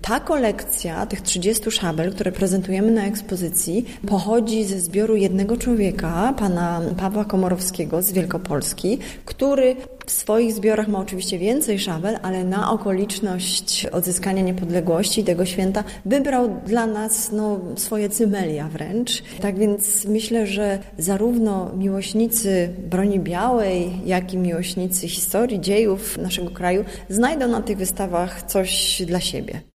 Ta kolekcja tych 30 szabel, które prezentujemy na ekspozycji, pochodzi ze zbioru jednego człowieka, pana Pawła Komorowskiego z Wielkopolski, który w swoich zbiorach ma oczywiście więcej szabel, ale na okoliczność odzyskania niepodległości tego święta wybrał dla nas swoje cymelia wręcz. Tak więc myślę, że zarówno miłośnicy broni białej, jak i miłośnicy historii, dziejów naszego kraju znajdą na tych wystawach coś dla siebie.